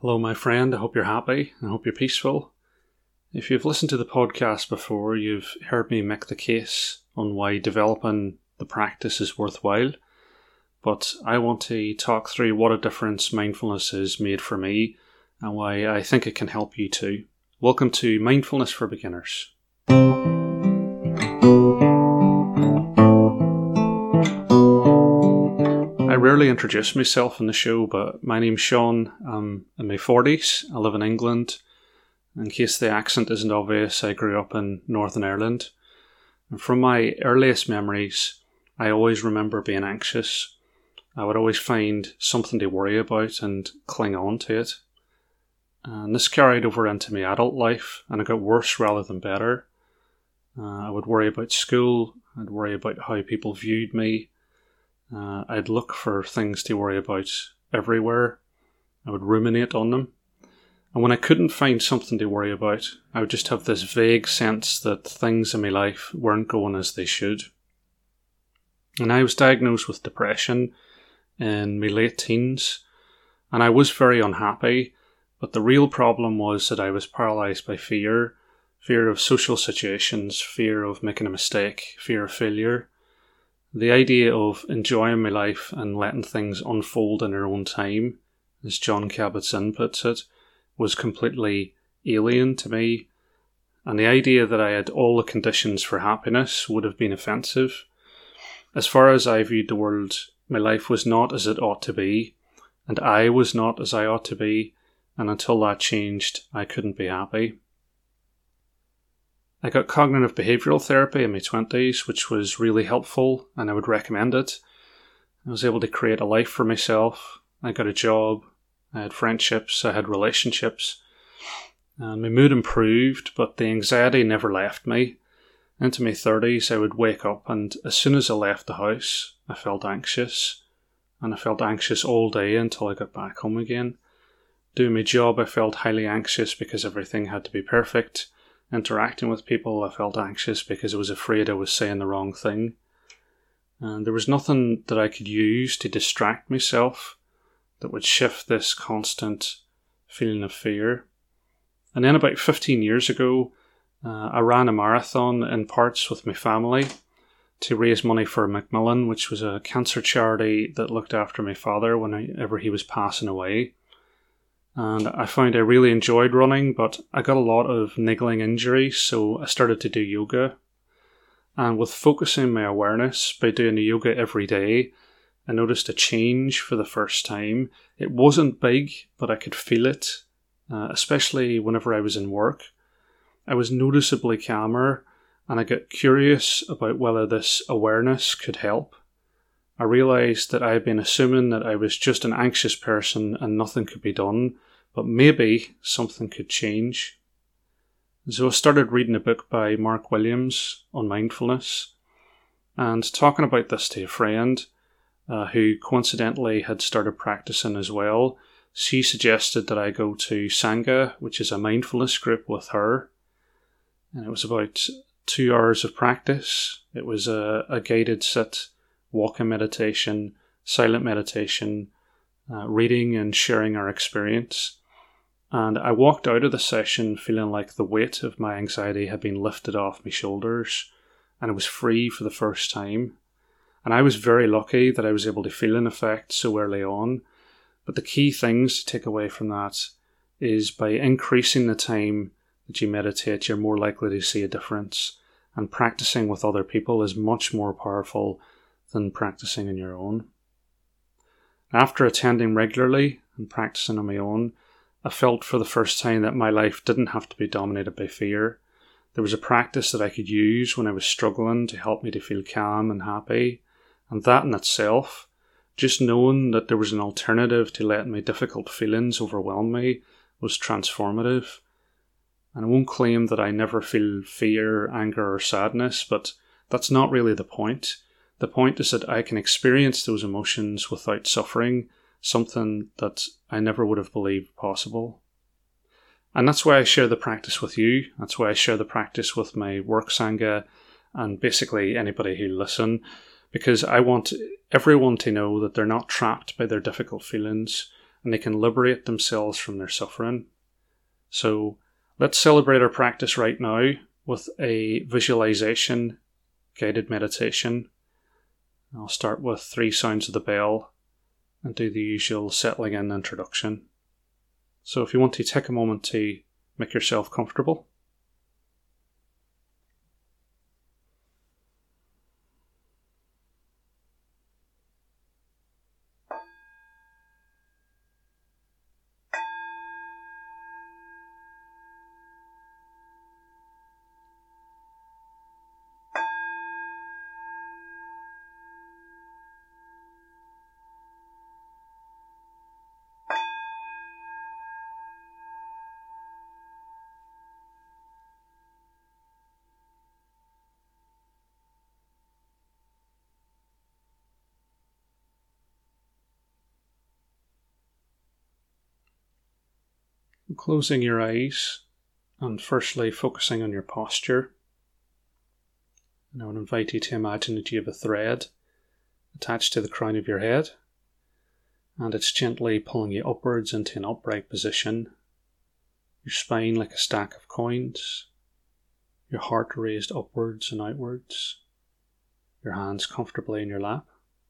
Hello, my friend. I hope you're happy. I hope you're peaceful. If you've listened to the podcast before, you've heard me make the case on why developing the practice is worthwhile. But I want to talk through what a difference mindfulness has made for me and why I think it can help you too. Welcome to Mindfulness for Beginners. I rarely introduce myself on the show, but my name's Sean. I'm in my 40s. I live in England. In case the accent isn't obvious, I grew up in Northern Ireland. And from my earliest memories, I always remember being anxious. I would always find something to worry about and cling on to it. And this carried over into my adult life, and it got worse rather than better. I would worry about school. I'd worry about how people viewed me. I'd look for things to worry about everywhere. I would ruminate on them. And when I couldn't find something to worry about, I would just have this vague sense that things in my life weren't going as they should. And I was diagnosed with depression in my late teens, and I was very unhappy, but the real problem was that I was paralysed by fear of social situations, fear of making a mistake, fear of failure. The idea of enjoying my life and letting things unfold in their own time, as Jon Kabat-Zinn puts it, was completely alien to me, and the idea that I had all the conditions for happiness would have been offensive. As far as I viewed the world, my life was not as it ought to be, and I was not as I ought to be, and until that changed, I couldn't be happy. I got cognitive behavioural therapy in my 20s, which was really helpful, and I would recommend it. I was able to create a life for myself. I got a job. I had friendships. I had relationships. And my mood improved, but the anxiety never left me. Into my 30s, I would wake up, and as soon as I left the house, I felt anxious. And I felt anxious all day until I got back home again. Doing my job, I felt highly anxious because everything had to be perfect. Interacting with people, I felt anxious because I was afraid I was saying the wrong thing. And there was nothing that I could use to distract myself that would shift this constant feeling of fear. And then about 15 years ago, I ran a marathon in parts with my family to raise money for Macmillan, which was a cancer charity that looked after my father whenever he was passing away. And I found I really enjoyed running, but I got a lot of niggling injuries, so I started to do yoga. And with focusing my awareness by doing the yoga every day, I noticed a change for the first time. It wasn't big, but I could feel it, especially whenever I was in work. I was noticeably calmer, and I got curious about whether this awareness could help. I realised that I had been assuming that I was just an anxious person and nothing could be done, but maybe something could change. So I started reading a book by Mark Williams on mindfulness and talking about this to a friend who coincidentally had started practicing as well. She suggested that I go to Sangha, which is a mindfulness group, with her. And it was about 2 hours of practice. It was a guided sit, walking meditation, silent meditation, reading and sharing our experience. And I walked out of the session feeling like the weight of my anxiety had been lifted off my shoulders, and I was free for the first time. And I was very lucky that I was able to feel an effect so early on. But the key things to take away from that is by increasing the time that you meditate, you're more likely to see a difference. And practicing with other people is much more powerful than practicing on your own. After attending regularly and practicing on my own, I felt for the first time that my life didn't have to be dominated by fear. There was a practice that I could use when I was struggling to help me to feel calm and happy. And that in itself, just knowing that there was an alternative to letting my difficult feelings overwhelm me, was transformative. And I won't claim that I never feel fear, anger, or sadness, but that's not really the point. The point is that I can experience those emotions without suffering, something that I never would have believed possible. And that's why I share the practice with you. That's why I share the practice with my work Sangha and basically anybody who'll listen, because I want everyone to know that they're not trapped by their difficult feelings. and they can liberate themselves from their suffering. So let's celebrate our practice right now with a visualization guided meditation. I'll start with 3 sounds of the bell and do the usual settling in introduction. So if you want to take a moment to make yourself comfortable. Closing your eyes and firstly focusing on your posture. And I would invite you to imagine that you have a thread attached to the crown of your head, and it's gently pulling you upwards into an upright position, your spine like a stack of coins, your heart raised upwards and outwards, your hands comfortably in your lap.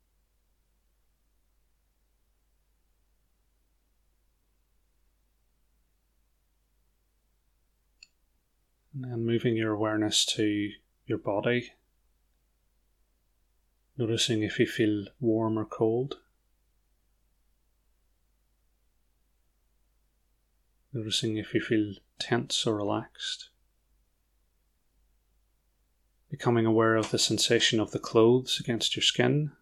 And then moving your awareness to your body, noticing if you feel warm or cold. Noticing if you feel tense or relaxed. Becoming aware of the sensation of the clothes against your skin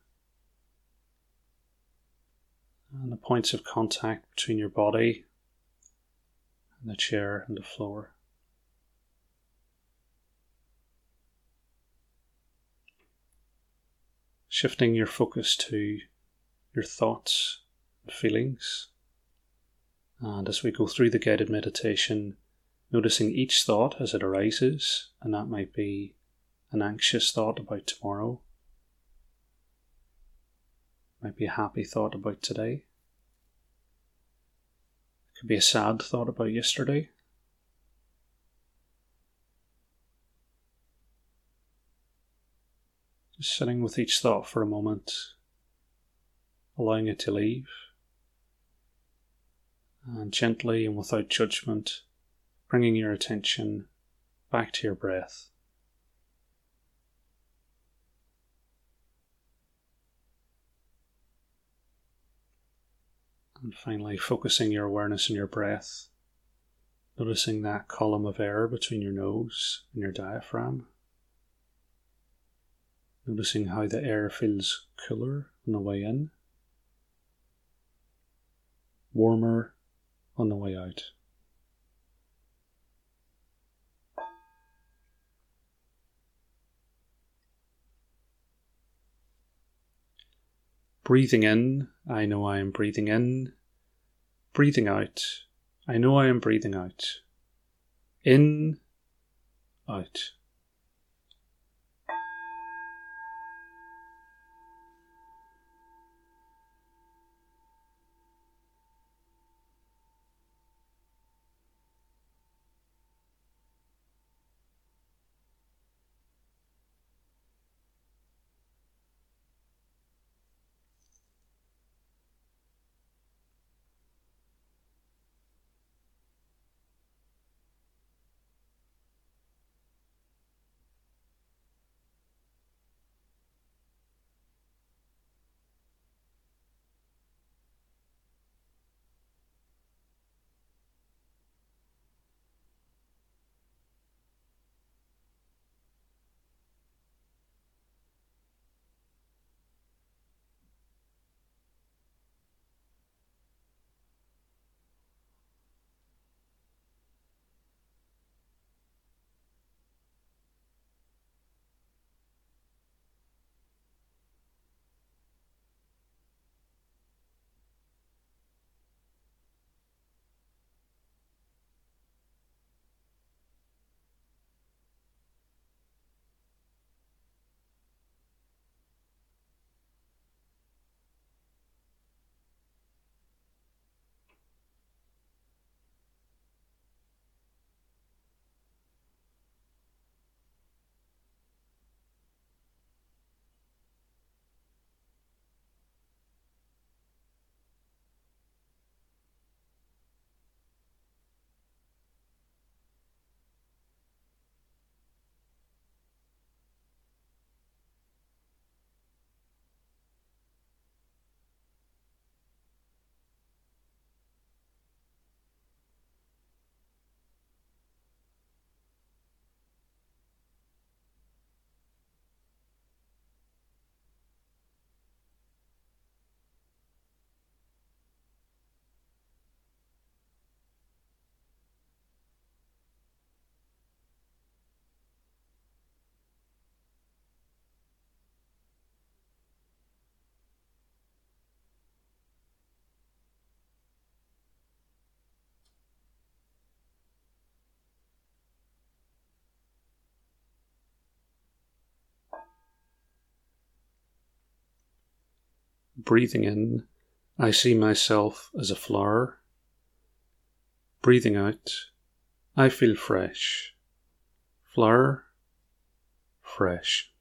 and the points of contact between your body and the chair and the floor. Shifting your focus to your thoughts and feelings. And as we go through the guided meditation, noticing each thought as it arises, and that might be an anxious thought about tomorrow, might be a happy thought about today, it could be a sad thought about yesterday. Just sitting with each thought for a moment, allowing it to leave, and gently and without judgment, bringing your attention back to your breath. And finally, focusing your awareness on your breath, noticing that column of air between your nose and your diaphragm. Noticing how the air feels cooler on the way in, warmer on the way out. Breathing in, I know I am breathing in. Breathing out, I know I am breathing out. In, out. Breathing in, I see myself as a flower. Breathing out, I feel fresh. Flower, fresh.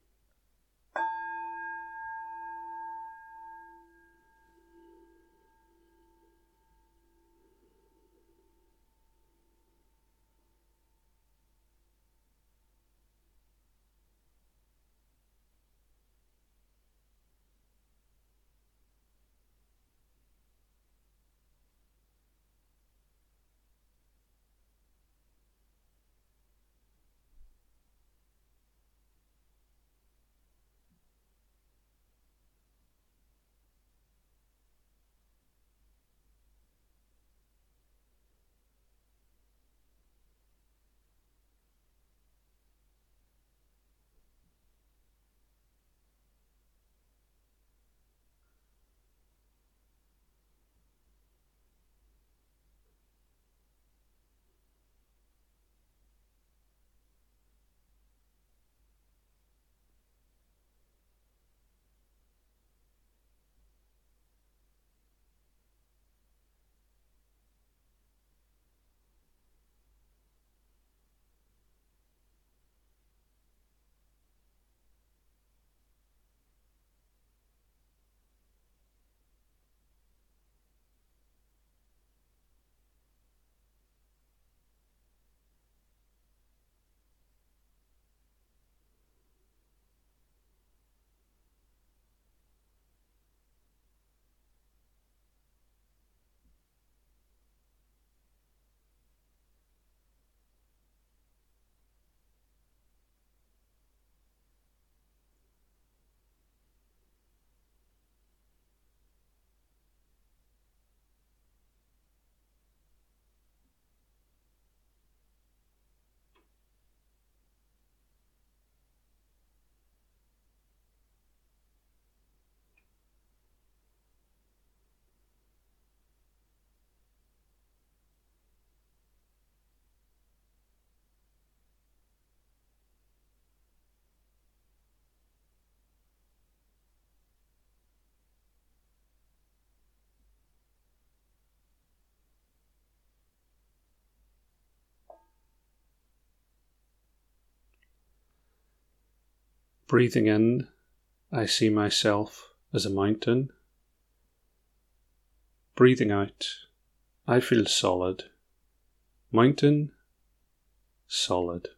Breathing in, I see myself as a mountain. Breathing out, I feel solid. Mountain, solid.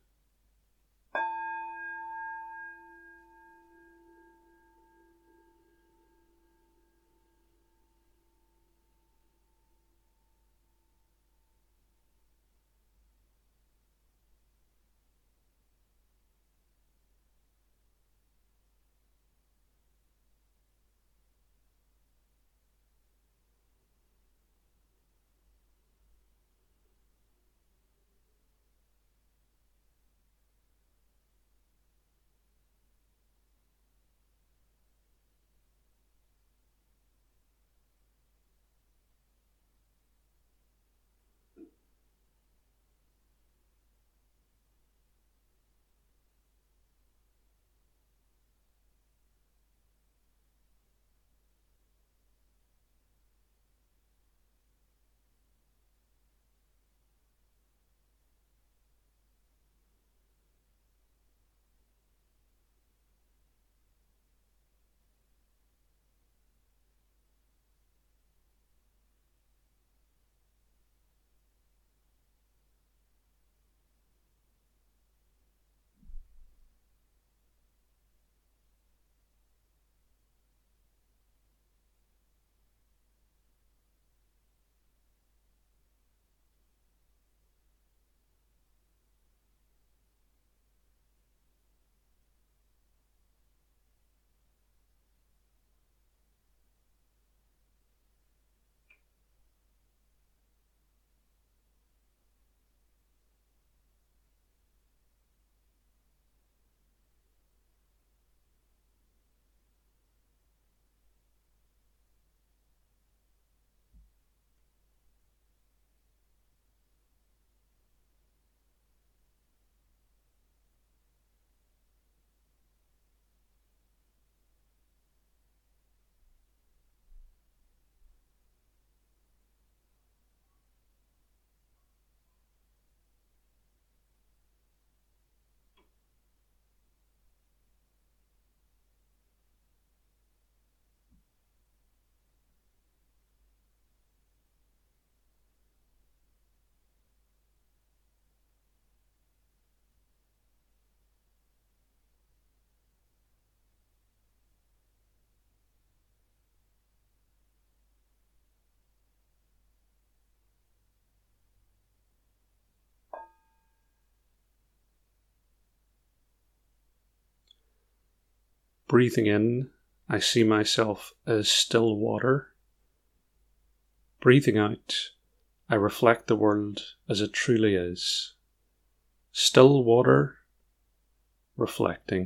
Breathing in, I see myself as still water. Breathing out, I reflect the world as it truly is. Still water, reflecting.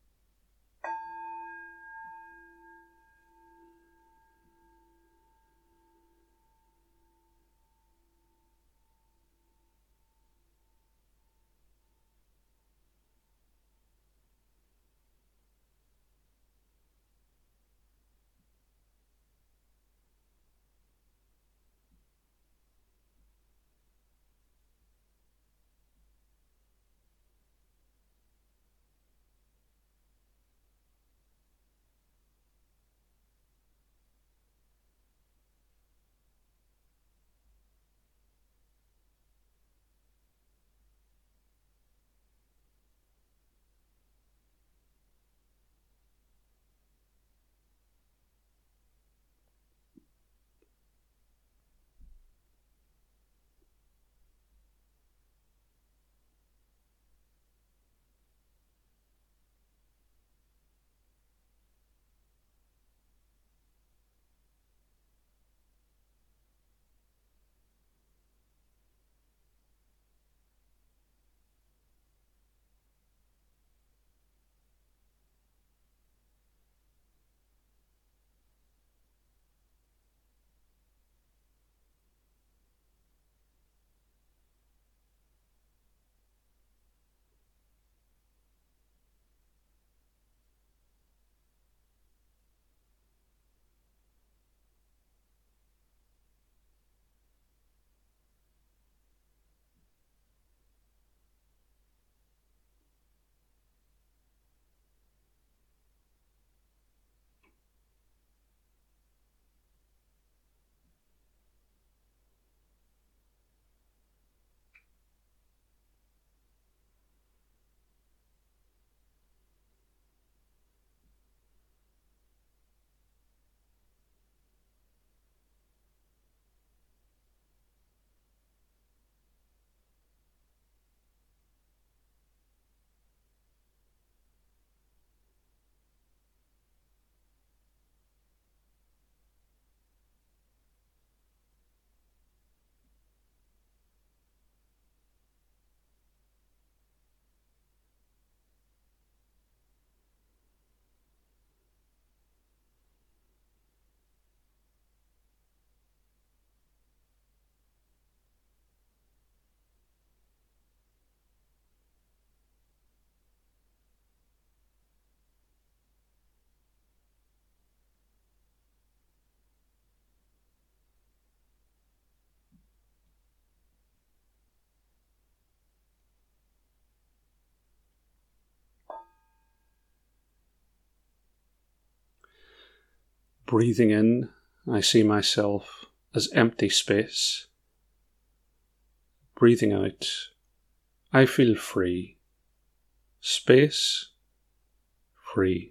Breathing in, I see myself as empty space. Breathing out, I feel free. Space, free.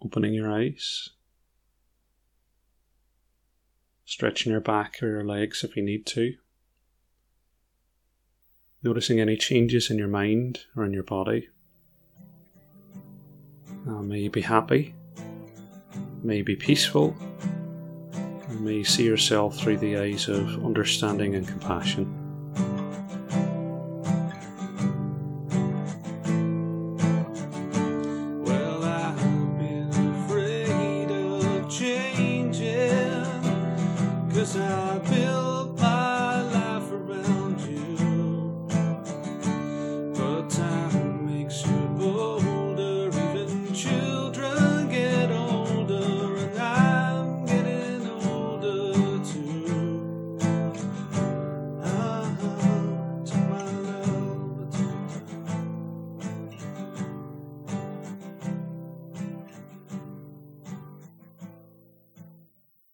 opening your eyes, stretching your back or your legs if you need to, noticing any changes in your mind or in your body. May you be happy, may you be peaceful, and may you see yourself through the eyes of understanding and compassion.